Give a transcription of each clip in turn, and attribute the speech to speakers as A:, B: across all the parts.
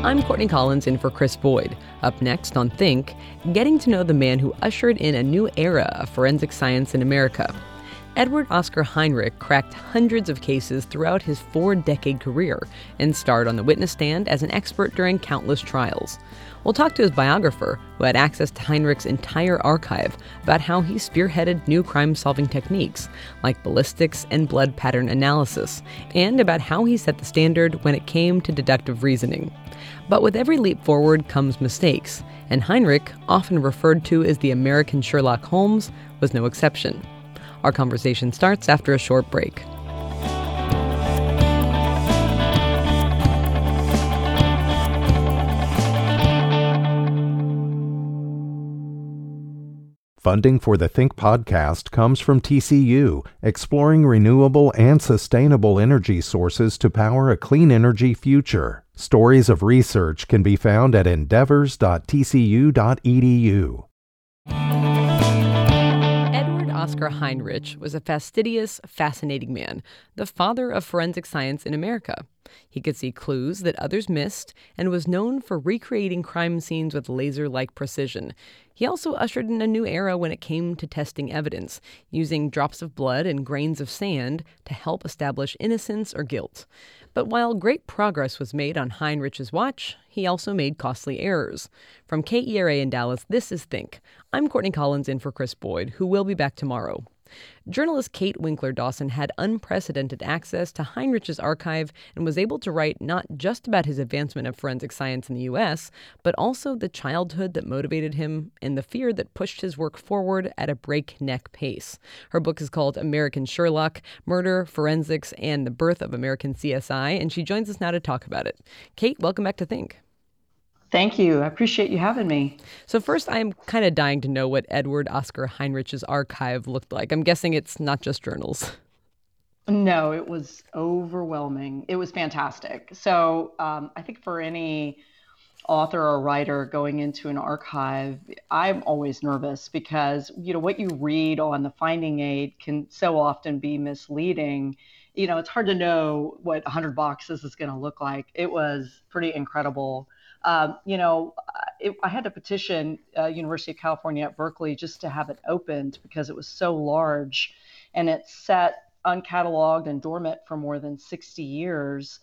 A: I'm Courtney Collins in for Chris Boyd. Up next on Think, getting to know the man who ushered in a new era of forensic science in America. Edward Oscar Heinrich cracked hundreds of cases throughout his 4-decade career and starred on the witness stand as an expert during countless trials. We'll talk to his biographer, who had access to Heinrich's entire archive, about how he spearheaded new crime-solving techniques, like ballistics and blood pattern analysis, and about how he set the standard when it came to deductive reasoning. But with every leap forward comes mistakes, and Heinrich, often referred to as the American Sherlock Holmes, was no exception. Our conversation starts after a short break.
B: Funding for the Think podcast comes from TCU, exploring renewable and sustainable energy sources to power a clean energy future. Stories of research can be found at endeavors.tcu.edu.
A: Edward Oscar Heinrich was a fastidious, fascinating man, the father of forensic science in America. He could see clues that others missed and was known for recreating crime scenes with laser-like precision. He also ushered in a new era when it came to testing evidence, using drops of blood and grains of sand to help establish innocence or guilt. But while great progress was made on Heinrich's watch, he also made costly errors. From KERA in Dallas, this is Think. I'm Courtney Collins in for Chris Boyd, who will be back tomorrow. Journalist Kate Winkler-Dawson had unprecedented access to Heinrich's archive and was able to write not just about his advancement of forensic science in the U.S., but also the childhood that motivated him and the fear that pushed his work forward at a breakneck pace. Her book is called American Sherlock: Murder, Forensics, and the Birth of American CSI, and she joins us now to talk about it. Kate, welcome back to Think.
C: Thank you. I appreciate you having me.
A: So first, I'm kind of dying to know what Edward Oscar Heinrich's archive looked like. I'm guessing it's not just journals.
C: No, it was overwhelming. It was fantastic. So I think for any author or writer going into an archive, I'm always nervous because, what you read on the finding aid can so often be misleading. It's hard to know what 100 boxes is going to look like. It was pretty incredible. I had to petition University of California at Berkeley just to have it opened because it was so large, and it's sat uncatalogued and dormant for more than 60 years.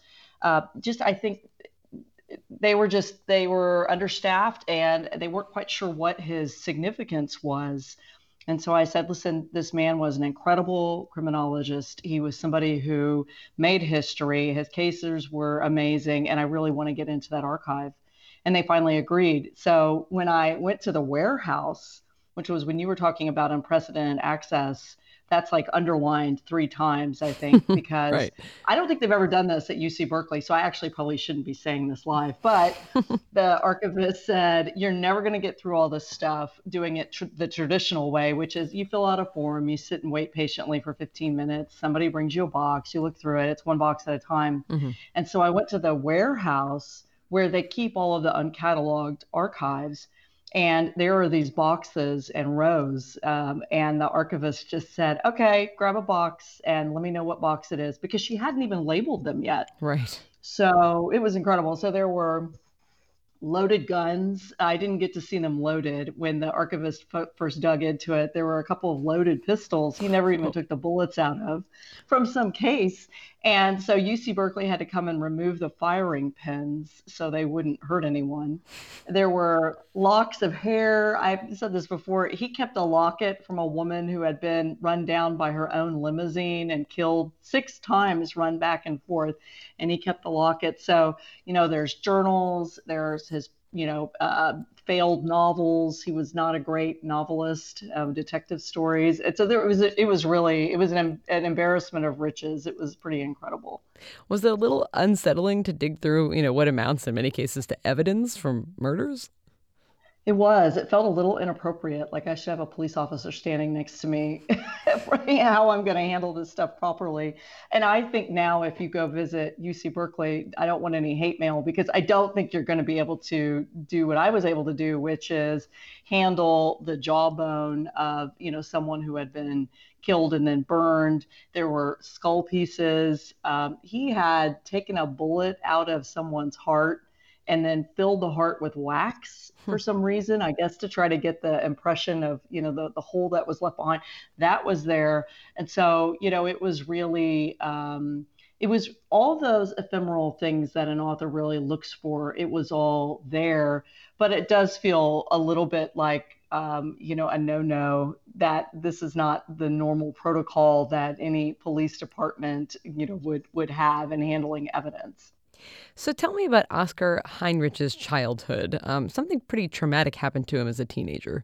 C: I think they were understaffed and they weren't quite sure what his significance was. And so I said, listen, this man was an incredible criminologist. He was somebody who made history. His cases were amazing, and I really want to get into that archive. And they finally agreed. So when I went to the warehouse, which was when you were talking about unprecedented access, that's like underlined 3 times, I think, because
A: Right.
C: I don't think they've ever done this at UC Berkeley. So I actually probably shouldn't be saying this live. But the archivist said, you're never going to get through all this stuff doing it the traditional way, which is you fill out a form, you sit and wait patiently for 15 minutes. Somebody brings you a box, you look through it. It's 1 box at a time. Mm-hmm. And so I went to the warehouse where they keep all of the uncatalogued archives. And there are these boxes and rows. And the archivist just said, okay, grab a box and let me know what box it is, because she hadn't even labeled them yet.
A: Right.
C: So it was incredible. So there were loaded guns. I didn't get to see them loaded. When the archivist first dug into it, there were a couple of loaded pistols he never even took the bullets out of from some case. And so UC Berkeley had to come and remove the firing pins so they wouldn't hurt anyone. There were locks of hair. I've said this before. He kept a locket from a woman who had been run down by her own limousine and killed 6 times, run back and forth. And he kept the locket. So, there's journals, there's his, failed novels. He was not a great novelist of detective stories. And so it was an embarrassment of riches. It was pretty incredible.
A: Was it a little unsettling to dig through, what amounts in many cases to evidence from murders?
C: It was. It felt a little inappropriate. Like I should have a police officer standing next to me for how I'm going to handle this stuff properly. And I think now if you go visit UC Berkeley, I don't want any hate mail, because I don't think you're going to be able to do what I was able to do, which is handle the jawbone of, someone who had been killed and then burned. There were skull pieces. He had taken a bullet out of someone's heart and then filled the heart with wax for some reason, I guess to try to get the impression of, the hole that was left behind. That was there. And so, it was really, it was all those ephemeral things that an author really looks for. It was all there, but it does feel a little bit like, a no-no, that this is not the normal protocol that any police department, would have in handling evidence.
A: So tell me about Oscar Heinrich's childhood. Something pretty traumatic happened to him as a teenager.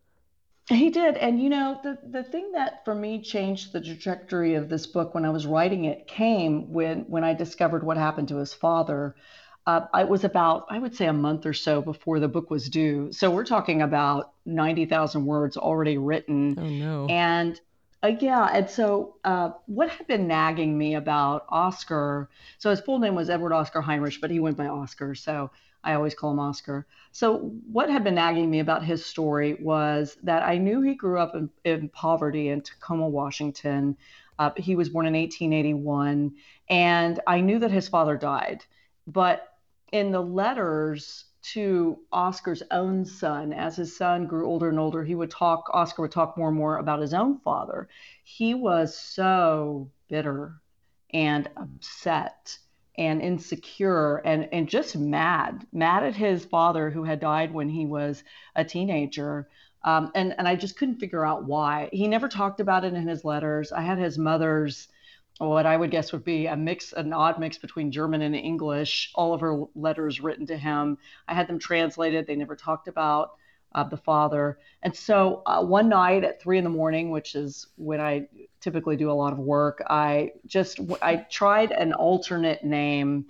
C: He did. And, the thing that for me changed the trajectory of this book when I was writing it came when I discovered what happened to his father. I was about, I would say, a month or so before the book was due. So we're talking about 90,000 words already written.
A: Oh, no.
C: And yeah. And so what had been nagging me about Oscar, so his full name was Edward Oscar Heinrich, but he went by Oscar. So I always call him Oscar. So what had been nagging me about his story was that I knew he grew up in poverty in Tacoma, Washington. He was born in 1881. And I knew that his father died. But in the letters to Oscar's own son, as his son grew older and older, Oscar would talk more and more about his own father. He was so bitter and upset and insecure and just mad at his father, who had died when he was a teenager. And I just couldn't figure out why. He never talked about it in his letters. I had his mother's, what I would guess would be an odd mix between German and English, all of her letters written to him. I had them translated. They never talked about the father. And so one night at 3 a.m, which is when I typically do a lot of work, I tried an alternate name,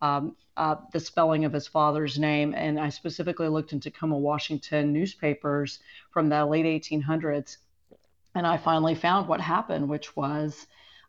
C: the spelling of his father's name. And I specifically looked in Tacoma, Washington newspapers from the late 1800s. And I finally found what happened, which was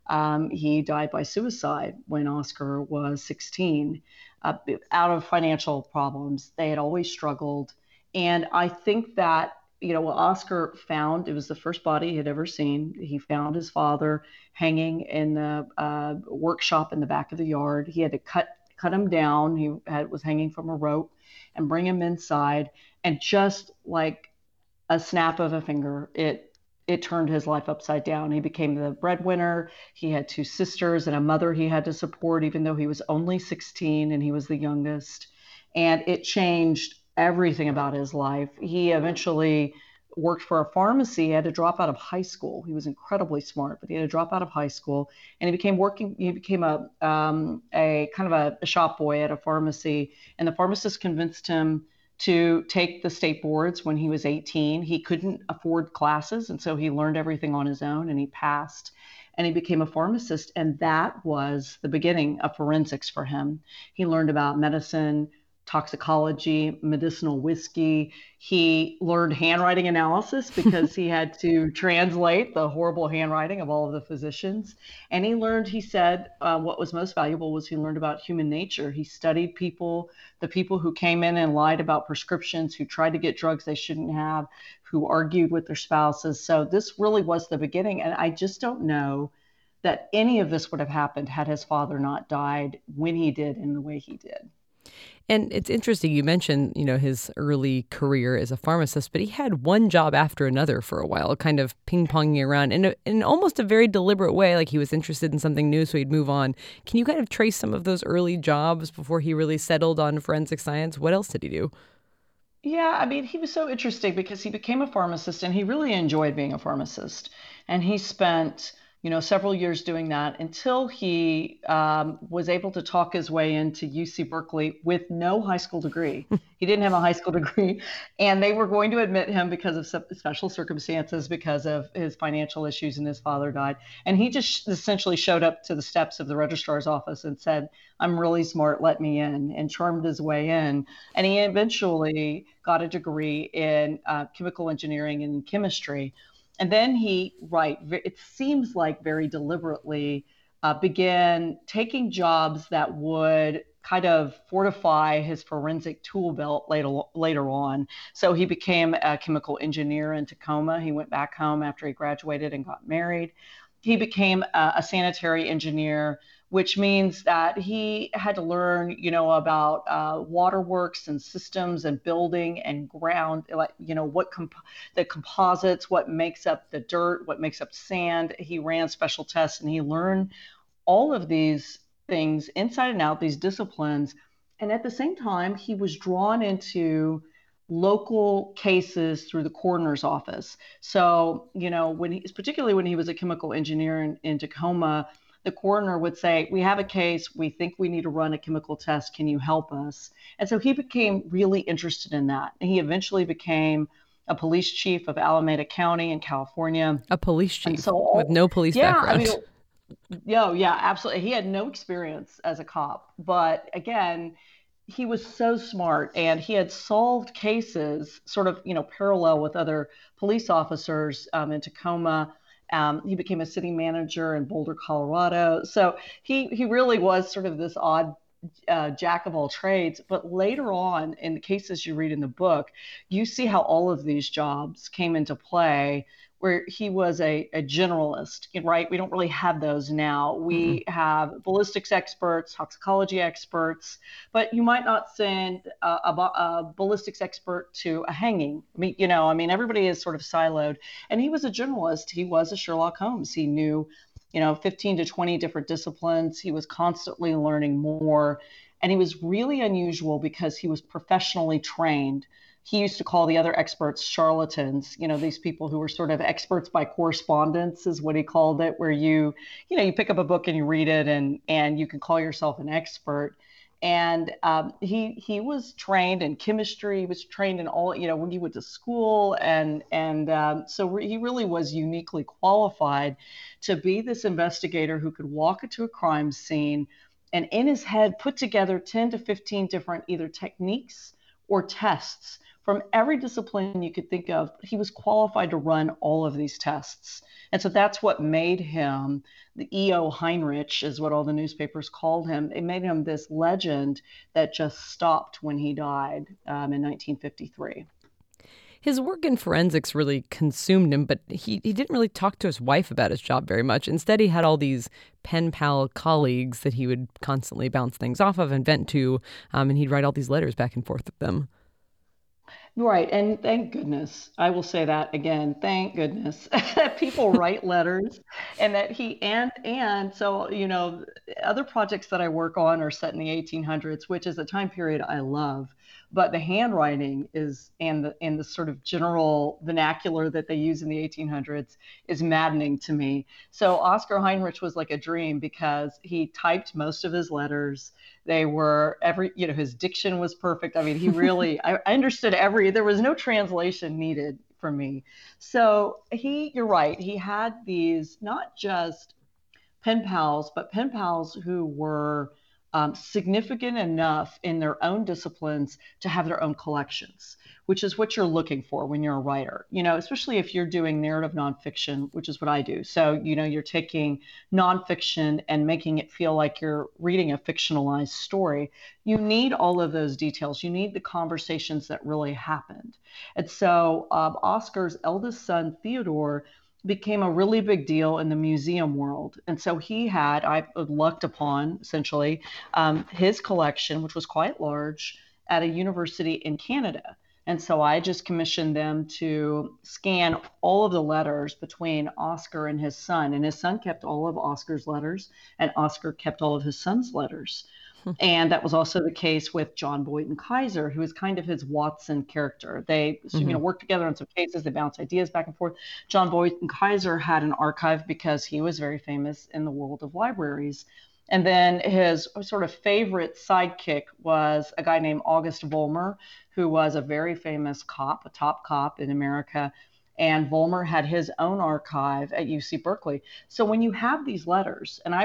C: he died by suicide when Oscar was 16, out of financial problems. They had always struggled. And I think that, what Oscar found, it was the first body he had ever seen. He found his father hanging in the workshop in the back of the yard. He had to cut him down. Was hanging from a rope and bring him inside. And just like a snap of a finger, it turned his life upside down. He became the breadwinner. He had 2 sisters and a mother he had to support, even though he was only 16 and he was the youngest. And it changed everything about his life. He eventually worked for a pharmacy. He had to drop out of high school. He was incredibly smart, but he had to drop out of high school. And he became a kind of a shop boy at a pharmacy. And the pharmacist convinced him to take the state boards when he was 18. He couldn't afford classes, and so he learned everything on his own, and he passed, and he became a pharmacist. And that was the beginning of forensics for him. He learned about medicine, toxicology, medicinal whiskey. He learned handwriting analysis because he had to translate the horrible handwriting of all of the physicians. And he said, what was most valuable was he learned about human nature. He studied people, the people who came in and lied about prescriptions, who tried to get drugs they shouldn't have, who argued with their spouses. So this really was the beginning. And I just don't know that any of this would have happened had his father not died when he did in the way he did.
A: And it's interesting, you mentioned, his early career as a pharmacist, but he had one job after another for a while, kind of ping-ponging around in almost a very deliberate way, like he was interested in something new, so he'd move on. Can you kind of trace some of those early jobs before he really settled on forensic science? What else did he do?
C: Yeah, I mean, he was so interesting because he became a pharmacist and he really enjoyed being a pharmacist. And he spent several years doing that until he was able to talk his way into UC Berkeley with no high school degree. He didn't have a high school degree, and they were going to admit him because of special circumstances, because of his financial issues, and his father died. And he just essentially showed up to the steps of the registrar's office and said, "I'm really smart, let me in," and charmed his way in. And he eventually got a degree in chemical engineering and chemistry. And then it seems like very deliberately, began taking jobs that would kind of fortify his forensic tool belt later on. So he became a chemical engineer in Tacoma. He went back home after he graduated and got married. He became a sanitary engineer which means that he had to learn, about waterworks and systems and building and ground, like, the composites, what makes up the dirt, what makes up sand. He ran special tests and he learned all of these things inside and out, these disciplines. And at the same time, he was drawn into local cases through the coroner's office. So, particularly when he was a chemical engineer in Tacoma, the coroner would say, we have a case, we think we need to run a chemical test, can you help us? And so he became really interested in that. And he eventually became a police chief of Alameda County in California.
A: A police chief with no police background.
C: Yeah, absolutely. He had no experience as a cop, but again, he was so smart and he had solved cases sort of, parallel with other police officers in Tacoma. He became a city manager in Boulder, Colorado. So he really was sort of this odd jack of all trades. But later on in the cases you read in the book, you see how all of these jobs came into play, where he was a generalist, right? We don't really have those now. We have ballistics experts, toxicology experts, but you might not send a ballistics expert to a hanging. Everybody is sort of siloed. And he was a generalist. He was a Sherlock Holmes. He knew, 15 to 20 different disciplines. He was constantly learning more. And he was really unusual because he was professionally trained. He used to call the other experts charlatans, these people who were sort of experts by correspondence is what he called it, where you pick up a book and you read it and you can call yourself an expert. And he was trained in chemistry. He was trained in all, when he went to school. So he really was uniquely qualified to be this investigator who could walk into a crime scene and in his head put together 10 to 15 different either techniques or tests from every discipline you could think of. He was qualified to run all of these tests. And so that's what made him the E.O. Heinrich, is what all the newspapers called him. It made him this legend that just stopped when he died in 1953.
A: His work in forensics really consumed him, but he didn't really talk to his wife about his job very much. Instead, he had all these pen pal colleagues that he would constantly bounce things off of and vent to, and he'd write all these letters back and forth with them.
C: Right. And thank goodness, I will say that again, thank goodness that people write letters and that so, other projects that I work on are set in the 1800s, which is a time period I love. But the handwriting and the sort of general vernacular that they use in the 1800s is maddening to me. So Oscar Heinrich was like a dream because he typed most of his letters. They were his diction was perfect. I mean, he really, I understood there was no translation needed for me. So you're right. He had these not just pen pals, but pen pals who were significant enough in their own disciplines to have their own collections, which is what you're looking for when you're a writer, especially if you're doing narrative nonfiction, which is what I do. So, you're taking nonfiction and making it feel like you're reading a fictionalized story. You need all of those details. You need the conversations that really happened. And so Oscar's eldest son, Theodore, became a really big deal in the museum world. And so I lucked upon, essentially, his collection, which was quite large, at a university in Canada. And so I just commissioned them to scan all of the letters between Oscar and his son. And his son kept all of Oscar's letters, and Oscar kept all of his son's letters. And that was also the case with John Boynton Kaiser, who is kind of his Watson character. They worked together on some cases. They bounced ideas back and forth. John Boynton Kaiser had an archive because he was very famous in the world of libraries. And then his sort of favorite sidekick was a guy named August Vollmer, who was a very famous cop, a top cop in America. And Vollmer had his own archive at UC Berkeley. So when you have these letters, and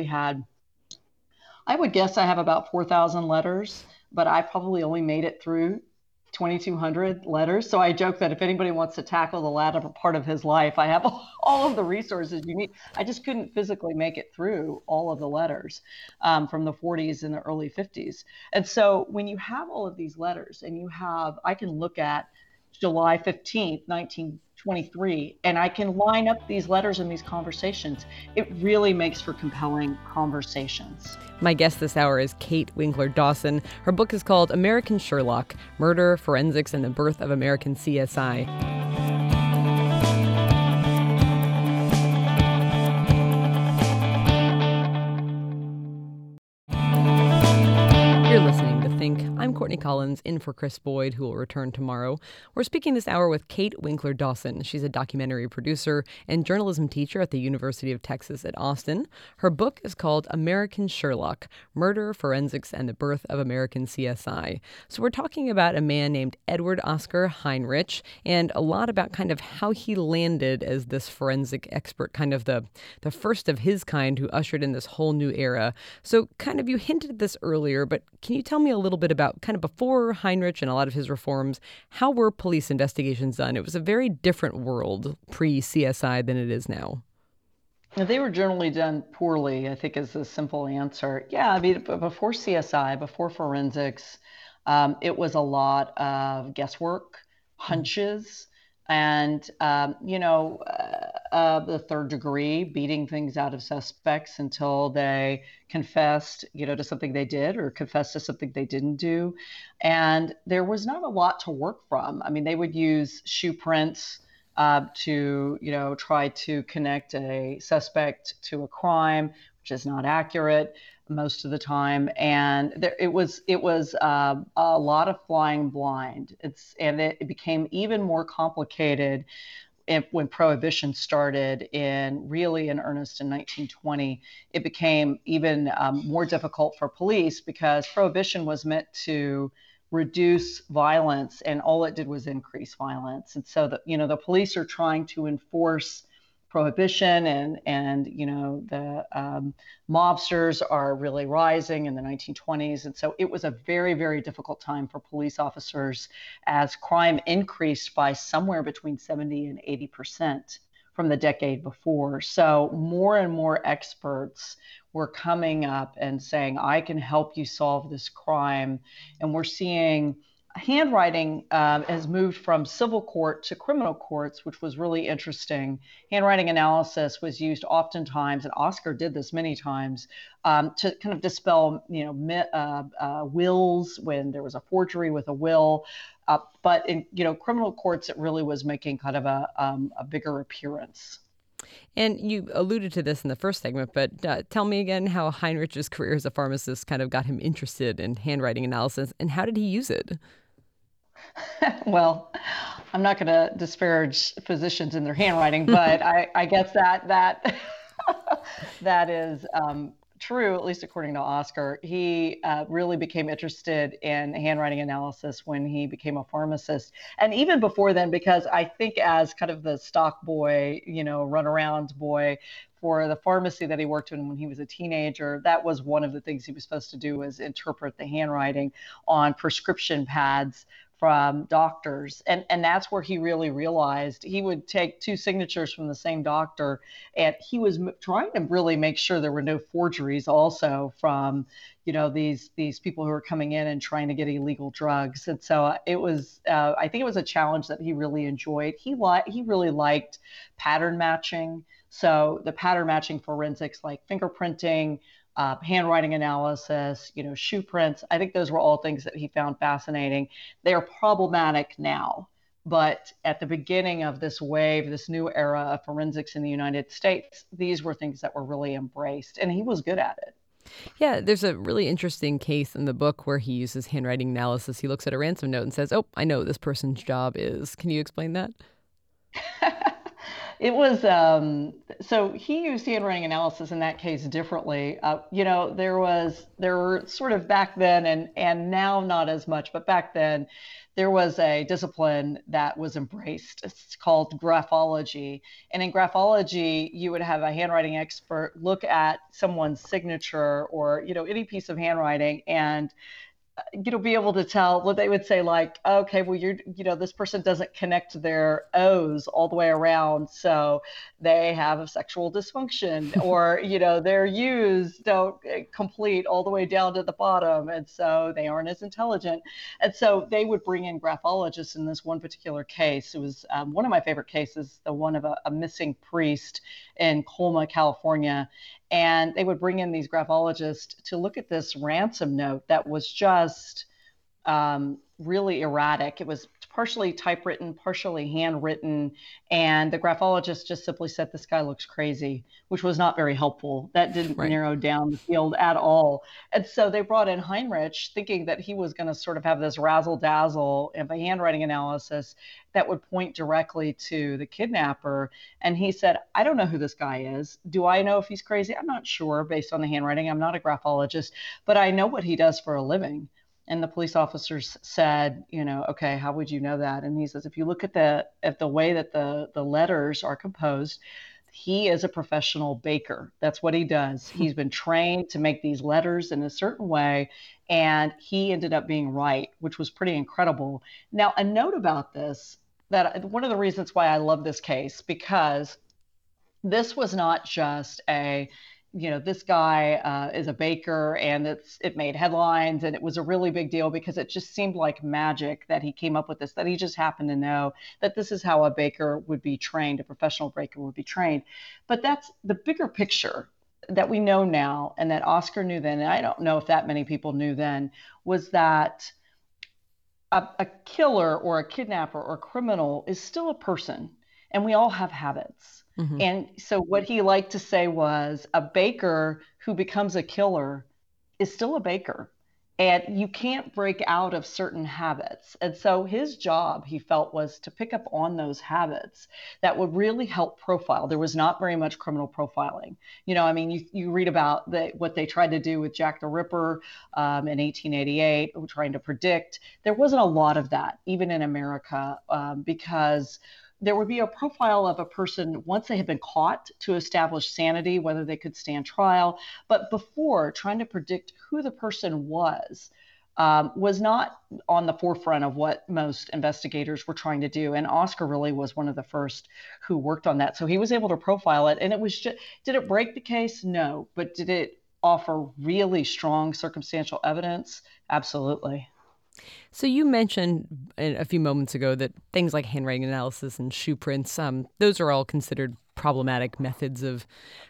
C: I would guess I have about 4,000 letters, but I probably only made it through 2,200 letters. So I joke that if anybody wants to tackle the latter part of his life, I have all of the resources you need. I just couldn't physically make it through all of the letters from the 40s and the early 50s. And so when you have all of these letters and I can look at July 15th, 1923, and I can line up these letters and these conversations. It really makes for compelling conversations.
A: My guest this hour is Kate Winkler Dawson. Her book is called American Sherlock: Murder, Forensics, and the Birth of American CSI. You're listening to Think. I'm Courtney Collins, in for Chris Boyd, who will return tomorrow. We're speaking this hour with Kate Winkler Dawson. She's a documentary producer and journalism teacher at the University of Texas at Austin. Her book is called American Sherlock: Murder, Forensics, and the Birth of American CSI. So we're talking about a man named Edward Oscar Heinrich, and a lot about kind of how he landed as this forensic expert, kind of the first of his kind who ushered in this whole new era. So kind of, you hinted at this earlier, but can you tell me a little bit about kind of before Heinrich and a lot of his reforms, how were police investigations done? It was a very different world pre-CSI than it is now.
C: They were generally done poorly, I think, is the simple answer. Yeah, I mean, before CSI, before forensics, it was a lot of guesswork, hunches, and, the third degree, beating things out of suspects until they confessed, to something they did or confessed to something they didn't do. And there was not a lot to work from. I mean, they would use shoe prints to, try to connect a suspect to a crime, which is not accurate most of the time, and it was a lot of flying blind. It became even more complicated when Prohibition started really in earnest in 1920. It became even more difficult for police because Prohibition was meant to reduce violence, and all it did was increase violence. And so the police are trying to enforce Prohibition, and the mobsters are really rising in the 1920s. And so it was a very, very difficult time for police officers as crime increased by somewhere between 70 and 80% from the decade before. So more and more experts were coming up and saying, I can help you solve this crime. And we're seeing handwriting has moved from civil court to criminal courts, which was really interesting. Handwriting analysis was used oftentimes, and Oscar did this many times, to kind of dispel, wills when there was a forgery with a will. But in criminal courts, it really was making kind of a bigger appearance.
A: And you alluded to this in the first segment, but tell me again how Heinrich's career as a pharmacist kind of got him interested in handwriting analysis, and how did he use it?
C: Well, I'm not going to disparage physicians in their handwriting, but I guess that that is true, at least according to Oscar. He really became interested in handwriting analysis when he became a pharmacist. And even before then, because I think as kind of the stock boy, runaround boy for the pharmacy that he worked in when he was a teenager, that was one of the things he was supposed to do, was interpret the handwriting on prescription pads from doctors. And that's where he really realized he would take two signatures from the same doctor, and he was trying to really make sure there were no forgeries also from, these people who were coming in and trying to get illegal drugs. And so it was, I think it was a challenge that he really enjoyed. He really liked pattern matching. So the pattern matching forensics, like fingerprinting, handwriting analysis, shoe prints. I think those were all things that he found fascinating. They are problematic now, but at the beginning of this wave, this new era of forensics in the United States, these were things that were really embraced, and he was good at it.
A: Yeah, there's a really interesting case in the book where he uses handwriting analysis. He looks at a ransom note and says, "Oh, I know what this person's job is." Can you explain that?
C: It was, so he used handwriting analysis in that case differently. There were sort of back then, and now not as much, but back then there was a discipline that was embraced. It's called graphology. And in graphology, you would have a handwriting expert look at someone's signature or, any piece of handwriting and be able to tell what they would say, like, okay, well, this person doesn't connect their O's all the way around, so they have a sexual dysfunction, or, their U's don't complete all the way down to the bottom, and so they aren't as intelligent. And so they would bring in graphologists in this one particular case. It was one of my favorite cases, the one of a missing priest in Colma, California. And they would bring in these graphologists to look at this ransom note that was just really erratic. It was partially typewritten, partially handwritten. And the graphologist just simply said, this guy looks crazy, which was not very helpful. That didn't narrow down the field at all. And so they brought in Heinrich, thinking that he was going to sort of have this razzle dazzle of a handwriting analysis that would point directly to the kidnapper. And he said, I don't know who this guy is. Do I know if he's crazy? I'm not sure based on the handwriting. I'm not a graphologist, but I know what he does for a living. And the police officers said, okay, how would you know that? And he says, if you look at the way that the letters are composed, he is a professional baker. That's what he does. He's been trained to make these letters in a certain way, and he ended up being right, which was pretty incredible. Now, a note about this, that one of the reasons why I love this case, because this was not just this guy is a baker, and it made headlines, and it was a really big deal because it just seemed like magic that he came up with this, that he just happened to know that this is how a baker would be trained, a professional baker would be trained. But that's the bigger picture that we know now, and that Oscar knew then, and I don't know if that many people knew then, was that a killer or a kidnapper or a criminal is still a person, and we all have habits. Mm-hmm. And so what he liked to say was, a baker who becomes a killer is still a baker, and you can't break out of certain habits. And so his job, he felt, was to pick up on those habits that would really help profile. There was not very much criminal profiling. You read about what they tried to do with Jack the Ripper in 1888, trying to predict. There wasn't a lot of that, even in America, because there would be a profile of a person once they had been caught to establish sanity, whether they could stand trial. But before, trying to predict who the person was not on the forefront of what most investigators were trying to do. And Oscar really was one of the first who worked on that. So he was able to profile it. And it was just, did it break the case? No. But did it offer really strong circumstantial evidence? Absolutely.
A: So you mentioned a few moments ago that things like handwriting analysis and shoe prints, those are all considered problematic methods of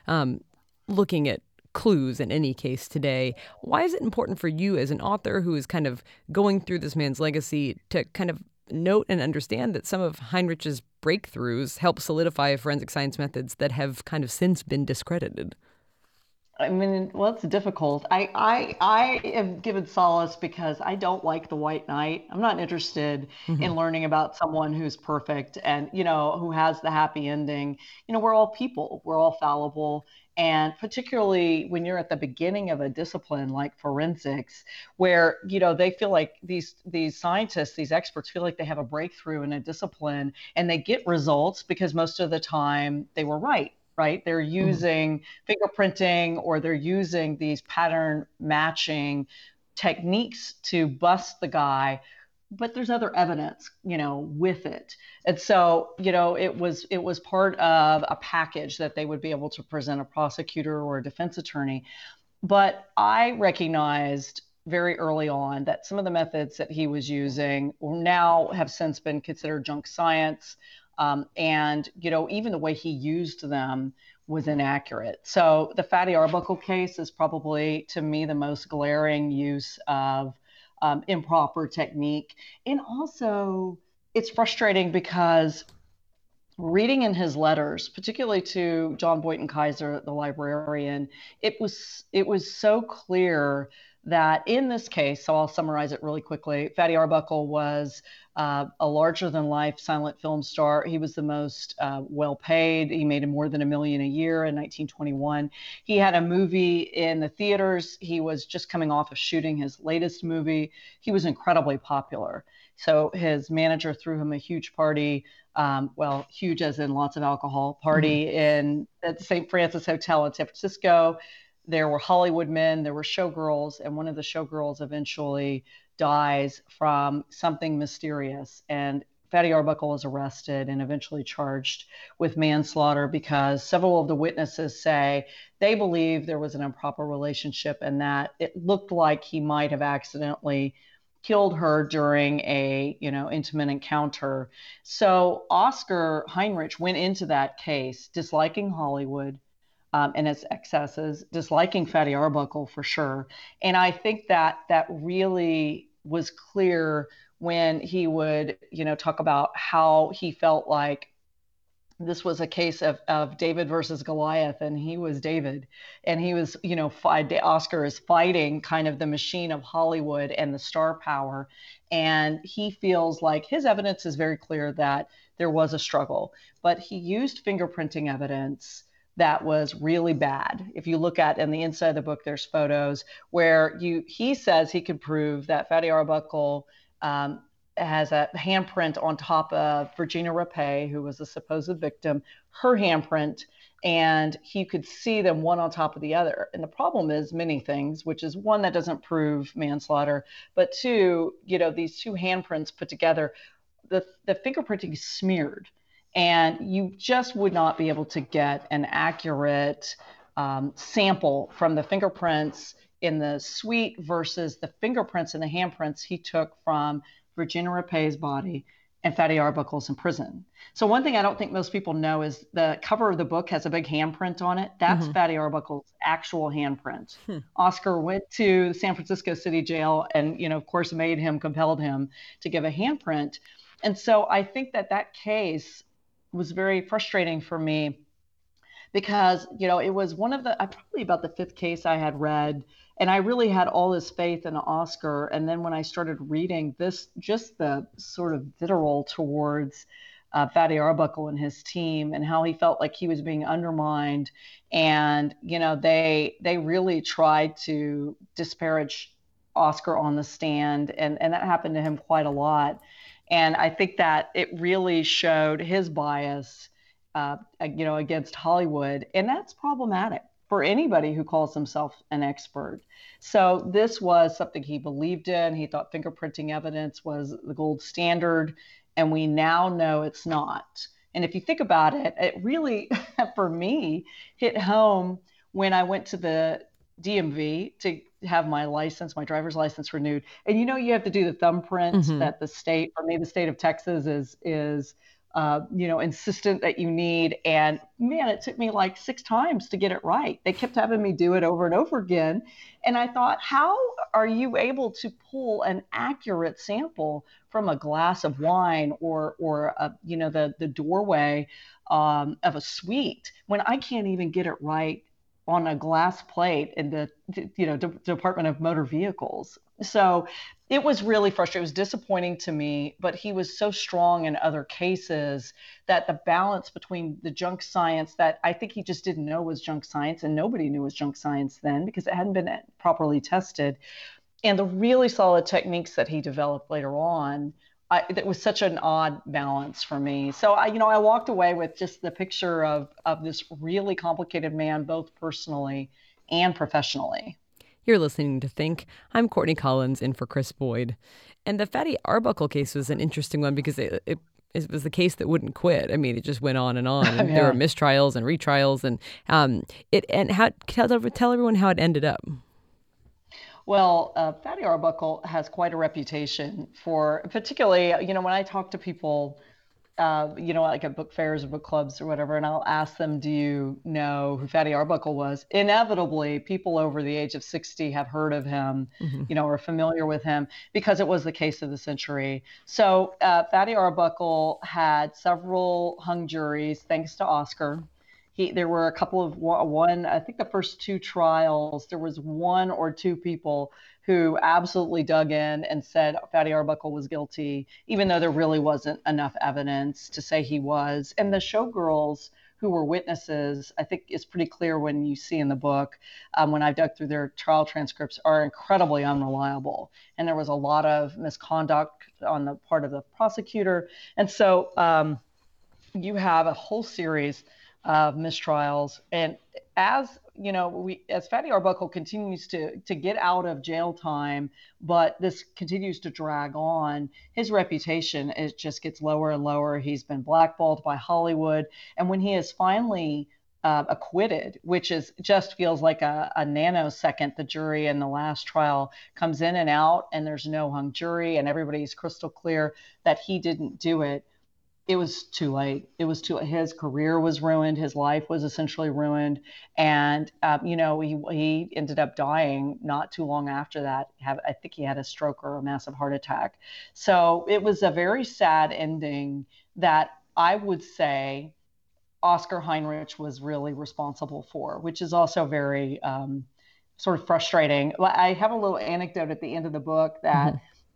A: looking at clues in any case today. Why is it important for you as an author who is kind of going through this man's legacy to kind of note and understand that some of Heinrich's breakthroughs help solidify forensic science methods that have kind of since been discredited?
C: I mean, well, it's difficult. I am given solace because I don't like the white knight. I'm not interested in learning about someone who's perfect and, who has the happy ending. We're all people. We're all fallible. And particularly when you're at the beginning of a discipline like forensics, where, they feel like these scientists, these experts feel like they have a breakthrough in a discipline, and they get results because most of the time they were right. Right? They're using fingerprinting, or they're using these pattern matching techniques to bust the guy, but there's other evidence, with it. And so, it was part of a package that they would be able to present a prosecutor or a defense attorney. But I recognized very early on that some of the methods that he was using now have since been considered junk science. And, even the way he used them was inaccurate. So the Fatty Arbuckle case is probably, to me, the most glaring use of improper technique. And also, it's frustrating because reading in his letters, particularly to John Boynton Kaiser, the librarian, it was so clear that in this case, so I'll summarize it really quickly, Fatty Arbuckle was a larger-than-life silent film star. He was the most well-paid. He made more than $1 million a year in 1921. He had a movie in the theaters. He was just coming off of shooting his latest movie. He was incredibly popular. So his manager threw him a huge party, huge as in lots of alcohol, party at the St. Francis Hotel in San Francisco. there were Hollywood men, there were showgirls, and one of the showgirls eventually dies from something mysterious. And Fatty Arbuckle is arrested and eventually charged with manslaughter because several of the witnesses say they believe there was an improper relationship and that it looked like he might have accidentally killed her during a intimate encounter. So Oscar Heinrich went into that case disliking Hollywood and its excesses, disliking Fatty Arbuckle for sure. And I think that really was clear when he would, talk about how he felt like this was a case of David versus Goliath, and he was David, and he was, Oscar is fighting kind of the machine of Hollywood and the star power, and he feels like his evidence is very clear that there was a struggle, but he used fingerprinting evidence that was really bad. If you look at in the inside of the book, there's photos where he says he could prove that Fatty Arbuckle has a handprint on top of Virginia Rappe, who was the supposed victim, her handprint, and he could see them one on top of the other. And the problem is many things, which is one, that doesn't prove manslaughter, but two, these two handprints put together, the fingerprinting is smeared, and you just would not be able to get an accurate sample from the fingerprints in the suite versus the fingerprints and the handprints he took from Virginia Rappe's body and Fatty Arbuckle's in prison. So one thing I don't think most people know is the cover of the book has a big handprint on it. That's Fatty Arbuckle's actual handprint. Oscar went to the San Francisco City Jail and, of course, compelled him to give a handprint. And so I think that case was very frustrating for me because, it was one of probably about the fifth case I had read. And I really had all this faith in Oscar. And then when I started reading this, just the sort of vitriol towards Fatty Arbuckle and his team and how he felt like he was being undermined. And, they really tried to disparage Oscar on the stand. And that happened to him quite a lot. And I think that it really showed his bias, against Hollywood. And that's problematic for anybody who calls himself an expert. So this was something he believed in. He thought fingerprinting evidence was the gold standard, and we now know it's not. And if you think about it, it really, for me, hit home when I went to the DMV to have my driver's license renewed. And you have to do the thumbprint that the state, for me, the state of Texas is insistent that you need. And man, it took me like 6 times to get it right. They kept having me do it over and over again. And I thought, how are you able to pull an accurate sample from a glass of wine or the doorway of a suite when I can't even get it right on a glass plate in the Department of Motor Vehicles? So it was really frustrating. It was disappointing to me, but he was so strong in other cases that the balance between the junk science that I think he just didn't know was junk science, and nobody knew was junk science then because it hadn't been properly tested, and the really solid techniques that he developed later on, it was such an odd balance for me. So I walked away with just the picture of this really complicated man, both personally and professionally.
A: You're listening to Think. I'm Courtney Collins in for Chris Boyd. And the Fatty Arbuckle case was an interesting one because it was the case that wouldn't quit. I mean, it just went on and on. And there were mistrials and retrials. And tell everyone how it ended up.
C: Well, Fatty Arbuckle has quite a reputation for, particularly, when I talk to people, like at book fairs or book clubs or whatever, and I'll ask them, do you know who Fatty Arbuckle was? Inevitably, people over the age of 60 have heard of him, or familiar with him because it was the case of the century. So Fatty Arbuckle had several hung juries, thanks to Oscar. There were a couple of I think the first 2 trials, there was 1 or 2 people who absolutely dug in and said Fatty Arbuckle was guilty, even though there really wasn't enough evidence to say he was. And the showgirls who were witnesses, I think it's pretty clear when you see in the book, when I've dug through their trial transcripts, are incredibly unreliable. And there was a lot of misconduct on the part of the prosecutor. And so you have a whole series of mistrials. And as you know, as Fatty Arbuckle continues to get out of jail time, but this continues to drag on, his reputation just gets lower and lower. He's been blackballed by Hollywood, and when he is finally acquitted, which is just feels like a nanosecond, the jury in the last trial comes in and out, and there's no hung jury, and everybody's crystal clear that he didn't do it. It was too late. His career was ruined. His life was essentially ruined. And, he ended up dying not too long after that. I think he had a stroke or a massive heart attack. So it was a very sad ending that I would say Oscar Heinrich was really responsible for, which is also very sort of frustrating. I have a little anecdote at the end of the book that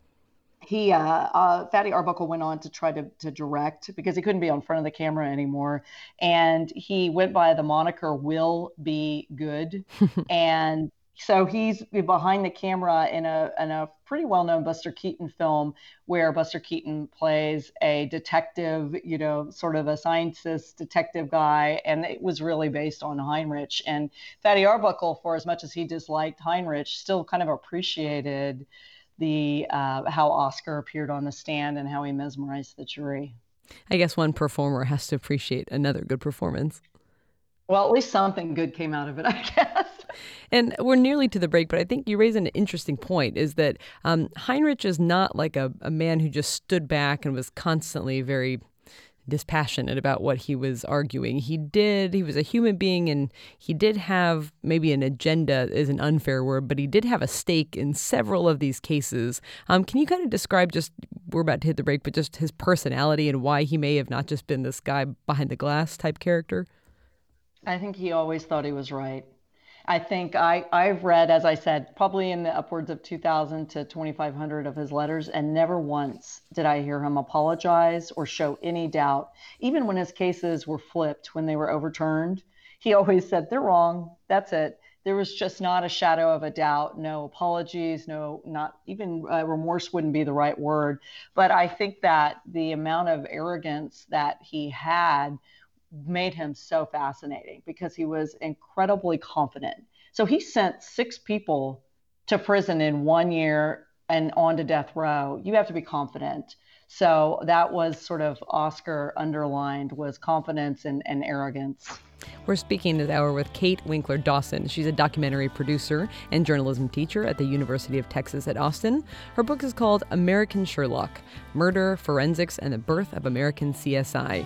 C: Fatty Arbuckle went on to try to direct because he couldn't be on front of the camera anymore. And he went by the moniker Will Be Good. And so he's behind the camera in a pretty well-known Buster Keaton film where Buster Keaton plays a detective, sort of a scientist detective guy. And it was really based on Heinrich. And Fatty Arbuckle, for as much as he disliked Heinrich, still kind of appreciated how Oscar appeared on the stand and how he mesmerized the jury.
A: I guess one performer has to appreciate another good performance.
C: Well, at least something good came out of it, I guess.
A: And we're nearly to the break, but I think you raise an interesting point, is that Heinrich is not like a man who just stood back and was constantly very dispassionate about what he was arguing. He was a human being, and he did have maybe an agenda is an unfair word, but he did have a stake in several of these cases. Can you kind of describe we're about to hit the break, but just his personality and why he may have not just been this guy behind the glass type character?
C: I think he always thought he was right. I think I've read, as I said, probably in the upwards of 2,000 to 2,500 of his letters, and never once did I hear him apologize or show any doubt. Even when his cases were flipped, when they were overturned, he always said, they're wrong. That's it. There was just not a shadow of a doubt, no apologies, not even remorse wouldn't be the right word. But I think that the amount of arrogance that he had made him so fascinating because he was incredibly confident. So he sent 6 people to prison in 1 year and on to death row. You have to be confident. So that was sort of Oscar underlined, was confidence and arrogance.
A: We're speaking this hour with Kate Winkler Dawson. She's a documentary producer and journalism teacher at the University of Texas at Austin. Her book is called American Sherlock: Murder, Forensics, and the Birth of American CSI.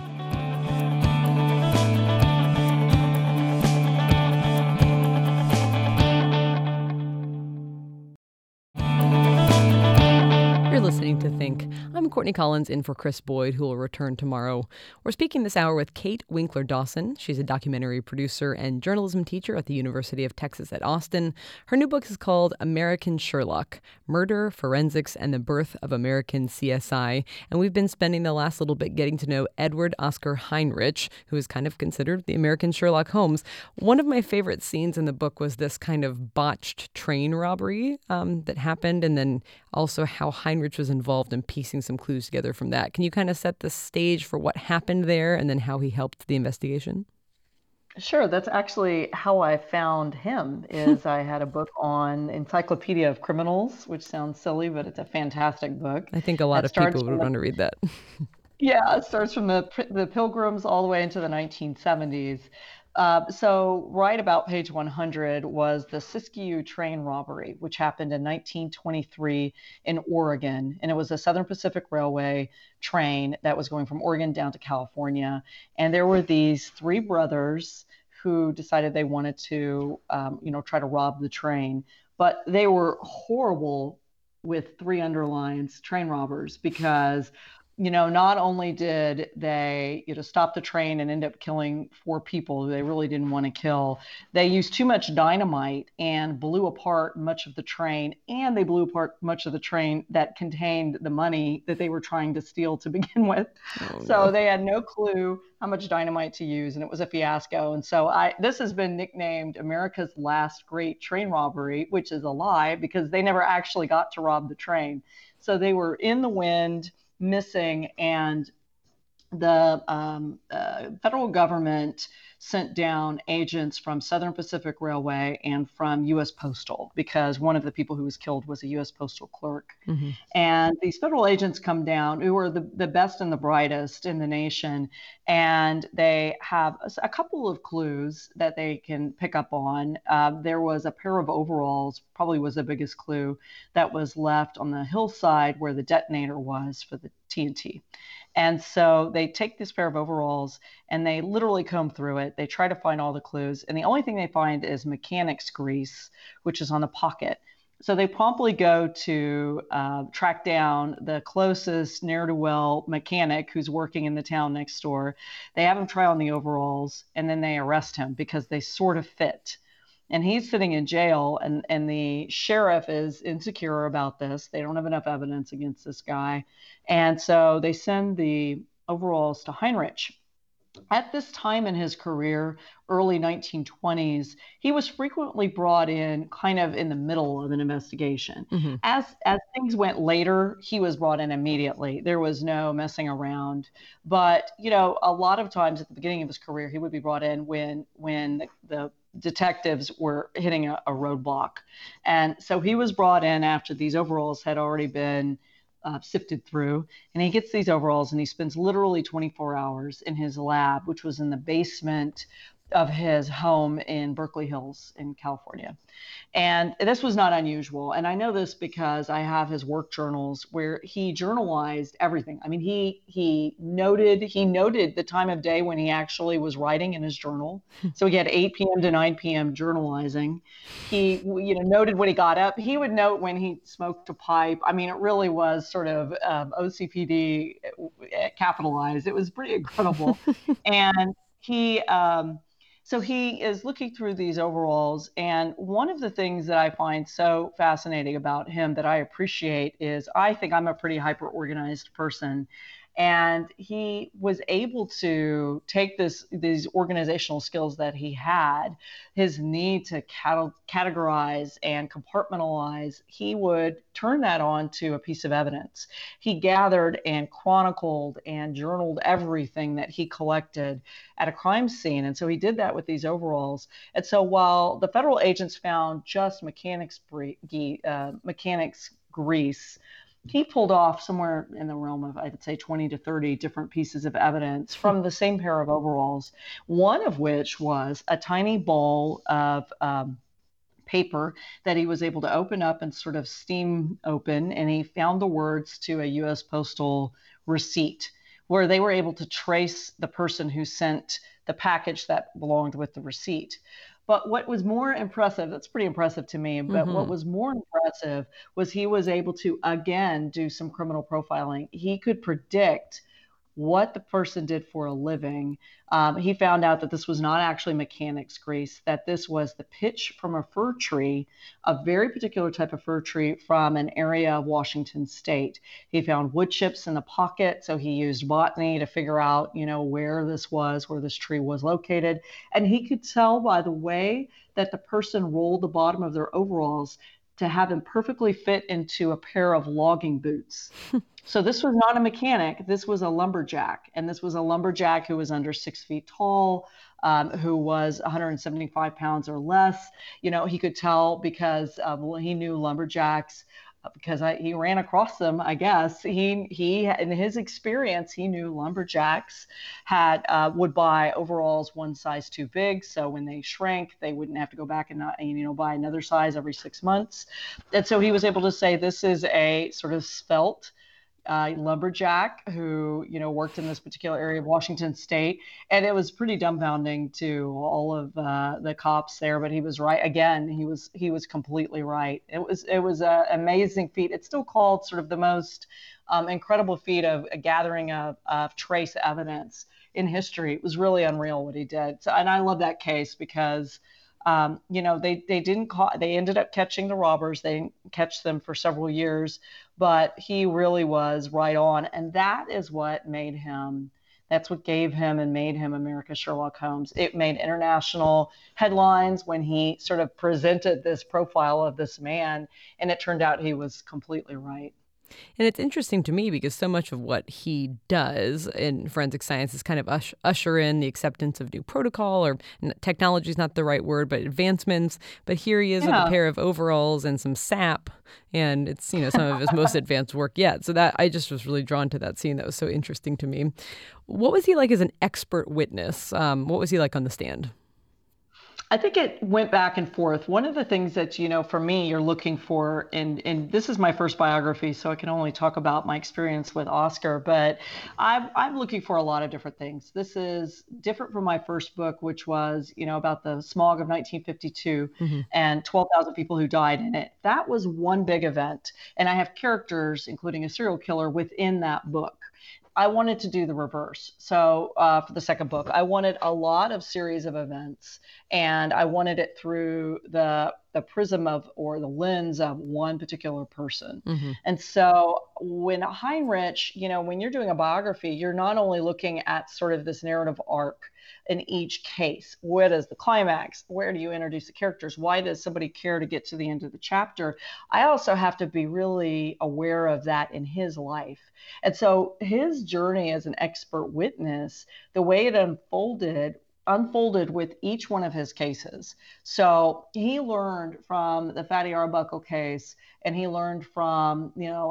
A: Listening to Think. I'm Courtney Collins in for Chris Boyd, who will return tomorrow. We're speaking this hour with Kate Winkler Dawson. She's a documentary producer and journalism teacher at the University of Texas at Austin. Her new book is called American Sherlock: Murder, Forensics, and the Birth of American CSI. And we've been spending the last little bit getting to know Edward Oscar Heinrich, who is kind of considered the American Sherlock Holmes. One of my favorite scenes in the book was this kind of botched train robbery that happened, and then also how Heinrich was involved in piecing some clues together from that. Can you kind of set the stage for what happened there and then how he helped the investigation?
C: Sure. That's actually how I found him. Is I had a book on Encyclopedia of Criminals, which sounds silly, but it's a fantastic book.
A: I think a lot of people would want to read that.
C: Yeah, it starts from the Pilgrims all the way into the 1970s. So right about page 100 was the Siskiyou train robbery, which happened in 1923 in Oregon. And it was a Southern Pacific Railway train that was going from Oregon down to California. And there were these 3 brothers who decided they wanted to, try to rob the train. But they were horrible with 3 underlines, train robbers, because not only did they, stop the train and end up killing 4 people who they really didn't want to kill, they used too much dynamite and blew apart much of the train, and they blew apart much of the train that contained the money that they were trying to steal to begin with. So they had no clue how much dynamite to use, and it was a fiasco. And so this has been nicknamed America's last great train robbery, which is a lie because they never actually got to rob the train. So they were in the wind, missing, and the federal government sent down agents from Southern Pacific Railway and from U.S. Postal, because one of the people who was killed was a U.S. Postal clerk. Mm-hmm. And these federal agents come down, who are the best and the brightest in the nation, and they have a couple of clues that they can pick up on. There was a pair of overalls, probably was the biggest clue, that was left on the hillside where the detonator was for the TNT. And so they take this pair of overalls and they literally comb through it. They try to find all the clues. And the only thing they find is mechanics grease, which is on the pocket. So they promptly go to track down the closest ne'er-do-well mechanic who's working in the town next door. They have him try on the overalls, and then they arrest him because they sort of fit. And he's sitting in jail, and the sheriff is insecure about this. They don't have enough evidence against this guy. And so they send the overalls to Heinrich. At this time in his career, early 1920s, he was frequently brought in kind of in the middle of an investigation. Mm-hmm. As things went later, he was brought in immediately. There was no messing around. But, a lot of times at the beginning of his career, he would be brought in when the detectives were hitting a roadblock. And so he was brought in after these overalls had already been sifted through, and he gets these overalls and he spends literally 24 hours in his lab, which was in the basement of his home in Berkeley Hills in California. And this was not unusual. And I know this because I have his work journals where he journalized everything. I mean, he noted the time of day when he actually was writing in his journal. So he had 8 p.m. to 9 p.m. journalizing. He, noted when he got up. He would note when he smoked a pipe. I mean, it really was sort of OCPD capitalized. It was pretty incredible. And so he is looking through these overalls, and one of the things that I find so fascinating about him that I appreciate is I think I'm a pretty hyper-organized person, and he was able to take these organizational skills that he had, his need to categorize and compartmentalize. He would turn that on to a piece of evidence. He gathered and chronicled and journaled everything that he collected at a crime scene. And so he did that with these overalls. And so while the federal agents found just mechanics grease, he pulled off somewhere in the realm of, I would say, 20 to 30 different pieces of evidence from the same pair of overalls, one of which was a tiny ball of paper that he was able to open up and sort of steam open, and he found the words to a U.S. Postal receipt where they were able to trace the person who sent the package that belonged with the receipt. But what was more impressive, that's pretty impressive to me, but what was more impressive was he was able to, again, do some criminal profiling. He could predict what the person did for a living. He found out that this was not actually mechanics grease, that this was the pitch from a fir tree, a very particular type of fir tree from an area of Washington state. He found wood chips in the pocket, so he used botany to figure out, where this tree was located. And he could tell by the way that the person rolled the bottom of their overalls to have them perfectly fit into a pair of logging boots. So this was not a mechanic, this was a lumberjack. And this was a lumberjack who was under 6 feet tall, who was 175 pounds or less. He could tell because he knew lumberjacks because he ran across them, I guess. He in his experience, he knew lumberjacks would buy overalls one size too big. So when they shrank, they wouldn't have to go back and buy another size every 6 months. And so he was able to say this is a sort of svelte lumberjack who, worked in this particular area of Washington state. And it was pretty dumbfounding to all of the cops there, but he was right. Again, he was completely right. It was an amazing feat. It's still called sort of the most incredible feat of gathering of trace evidence in history. It was really unreal what he did. So, and I love that case because they ended up catching the robbers. They didn't catch them for several years, but he really was right on. And that's what gave him and made him America's Sherlock Holmes. It made international headlines when he sort of presented this profile of this man, and it turned out he was completely right.
A: And it's interesting to me because so much of what he does in forensic science is kind of usher in the acceptance of new protocol, or technology is not the right word, but advancements. But here he is with a pair of overalls and some sap, and it's, some of his most advanced work yet. So that I just was really drawn to that scene. That was so interesting to me. What was he like as an expert witness? What was he like on the stand?
C: I think it went back and forth. One of the things that, for me, you're looking for, and this is my first biography, so I can only talk about my experience with Oscar, but I'm looking for a lot of different things. This is different from my first book, which was, about the smog of 1952 and 12,000 people who died in it. That was one big event. And I have characters, including a serial killer, within that book. I wanted to do the reverse. So for the second book, I wanted a lot of series of events, and I wanted it through the prism of, or the lens of, one particular person. And so when Heinrich, when you're doing a biography, you're not only looking at sort of this narrative arc in each case. What is the climax? Where do you introduce the characters? Why does somebody care to get to the end of the chapter? I also have to be really aware of that in his life. And so his journey as an expert witness, the way it unfolded with each one of his cases. So he learned from the Fatty Arbuckle case, and he learned from,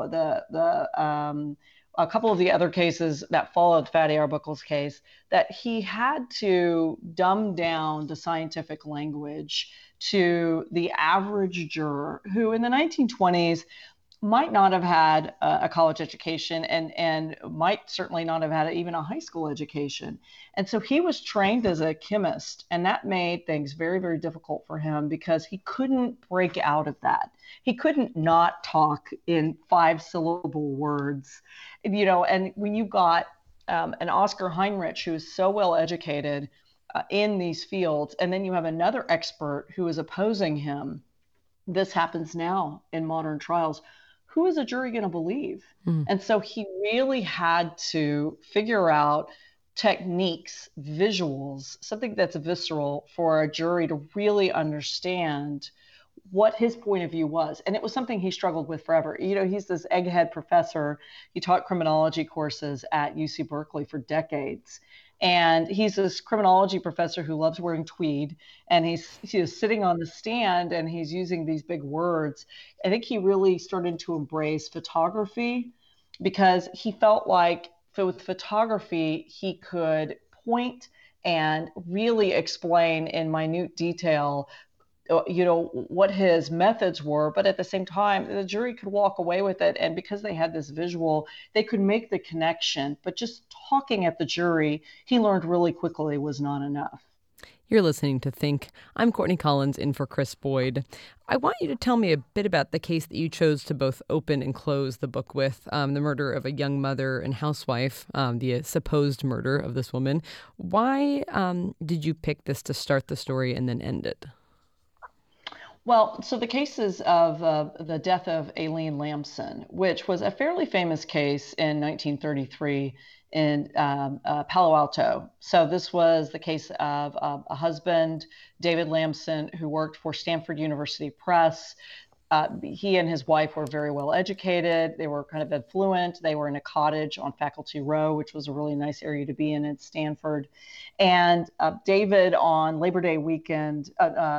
C: a couple of the other cases that followed Fatty Arbuckle's case, that he had to dumb down the scientific language to the average juror who in the 1920s might not have had a college education and might certainly not have had even a high school education. And so he was trained as a chemist, and that made things very, very difficult for him because he couldn't break out of that. He couldn't not talk in 5-syllable words, and when you've got an Oscar Heinrich who is so well educated in these fields, and then you have another expert who is opposing him, this happens now in modern trials. Who is a jury going to believe? And so he really had to figure out techniques, visuals, something that's visceral for a jury to really understand what his point of view was. And it was something he struggled with forever. He's this egghead professor. He taught criminology courses at UC Berkeley for decades. And he's this criminology professor who loves wearing tweed, and he's sitting on the stand and he's using these big words. I think he really started to embrace photography because he felt like with photography, he could point and really explain in minute detail what his methods were, but at the same time, the jury could walk away with it. And because they had this visual, they could make the connection. But just talking at the jury, he learned really quickly was not enough.
A: You're listening to Think. I'm Courtney Collins in for Chris Boyd. I want you to tell me a bit about the case that you chose to both open and close the book with, the murder of a young mother and housewife, the supposed murder of this woman. Why did you pick this to start the story and then end it?
C: Well, so the cases of the death of Aileen Lamson, which was a fairly famous case in 1933 in Palo Alto. So this was the case of a husband, David Lamson, who worked for Stanford University Press. He and his wife were very well educated. They were kind of affluent. They were in a cottage on Faculty Row, which was a really nice area to be in at Stanford. And David, on Memorial Day weekend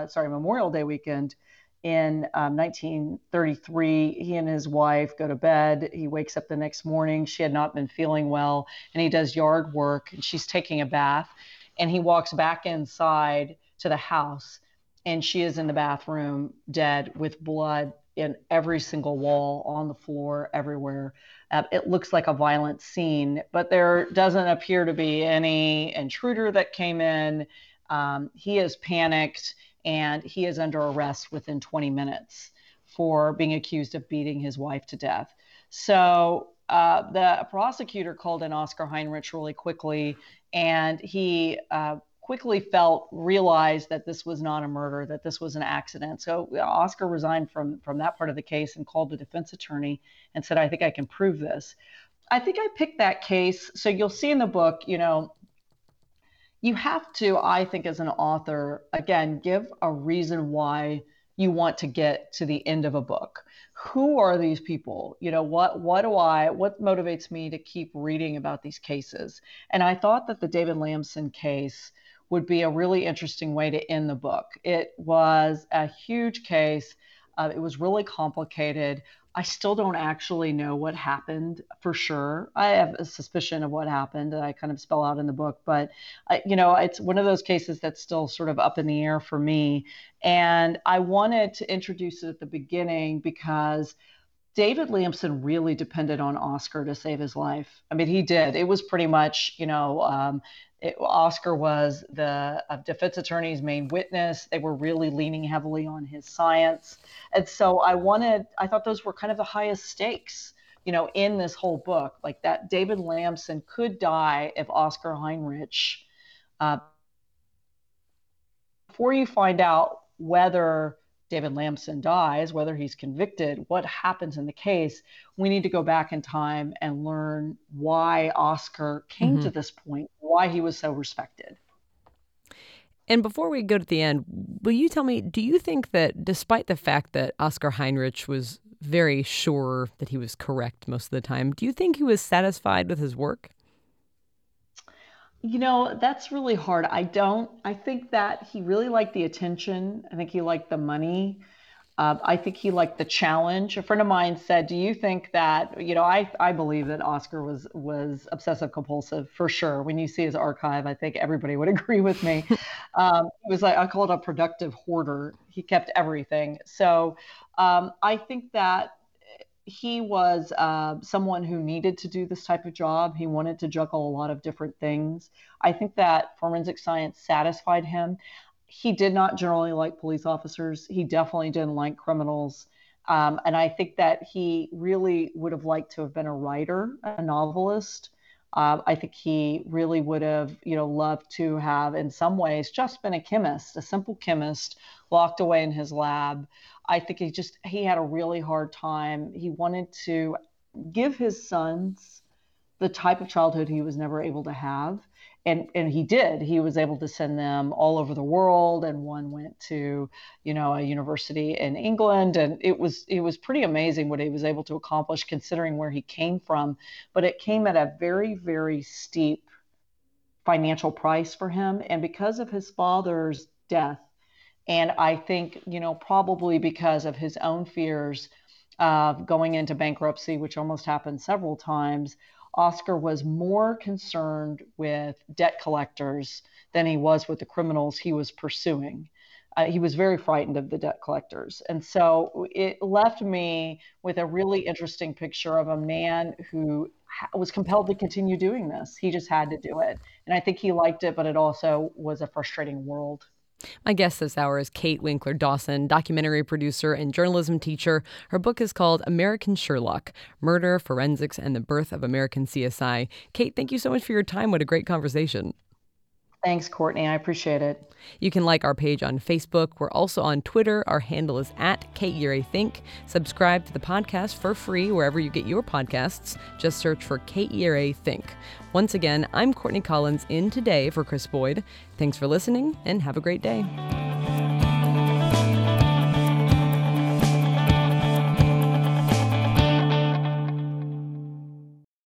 C: in 1933, he and his wife go to bed. He wakes up the next morning. She had not been feeling well, and he does yard work, and she's taking a bath. And he walks back inside to the house, and she is in the bathroom dead with blood in every single wall, on the floor, everywhere. It looks like a violent scene, but there doesn't appear to be any intruder that came in. He is panicked, and he is under arrest within 20 minutes for being accused of beating his wife to death. So the prosecutor called in Oscar Heinrich really quickly, and he quickly realized that this was not a murder, that this was an accident. So Oscar resigned from that part of the case and called the defense attorney and said, I think I can prove this. I think I picked that case. So you'll see in the book, you have to, I think, as an author, again, give a reason why you want to get to the end of a book. Who are these people? What motivates me to keep reading about these cases? And I thought that the David Lamson case would be a really interesting way to end the book. It was a huge case. It was really complicated. I still don't actually know what happened for sure. I have a suspicion of what happened that I kind of spell out in the book, but it's one of those cases that's still sort of up in the air for me. And I wanted to introduce it at the beginning because David Lamson really depended on Oscar to save his life. I mean, he did. It was pretty much, Oscar was the defense attorney's main witness. They were really leaning heavily on his science. And so I thought those were kind of the highest stakes, in this whole book, like that David Lamson could die if Oscar Heinrich, before you find out whether David Lamson dies, whether he's convicted, what happens in the case, we need to go back in time and learn why Oscar came to this point, why he was so respected.
A: And before we go to the end, will you tell me, do you think that despite the fact that Oscar Heinrich was very sure that he was correct most of the time, do you think he was satisfied with his work?
C: That's really hard. I think that he really liked the attention. I think he liked the money. I think he liked the challenge. A friend of mine said, do you think that, I believe that Oscar was obsessive compulsive for sure. When you see his archive, I think everybody would agree with me. He was like, I call it a productive hoarder. He kept everything. So I think that he was someone who needed to do this type of job. He wanted to juggle a lot of different things. I think that forensic science satisfied him. He did not generally like police officers. He definitely didn't like criminals. And I think that he really would have liked to have been a writer, a novelist. I think he really would have, loved to have, in some ways, just been a chemist, a simple chemist, locked away in his lab. I think he had a really hard time. He wanted to give his sons the type of childhood he was never able to have. And he did. He was able to send them all over the world. And one went to, a university in England. And it was pretty amazing what he was able to accomplish considering where he came from. But it came at a very, very steep financial price for him. And because of his father's death, and I think, probably because of his own fears of going into bankruptcy, which almost happened several times, Oscar was more concerned with debt collectors than he was with the criminals he was pursuing. He was very frightened of the debt collectors. And so it left me with a really interesting picture of a man who was compelled to continue doing this. He just had to do it. And I think he liked it, but it also was a frustrating world.
A: My guest this hour is Kate Winkler Dawson, documentary producer and journalism teacher. Her book is called American Sherlock: Murder, Forensics, and the Birth of American CSI. Kate, thank you so much for your time. What a great conversation.
C: Thanks, Courtney. I appreciate it.
A: You can like our page on Facebook. We're also on Twitter. Our handle is @KateYerayThink. Subscribe to the podcast for free wherever you get your podcasts. Just search for Kate Yeray Think. Once again, I'm Courtney Collins in today for Chris Boyd. Thanks for listening and have a great day.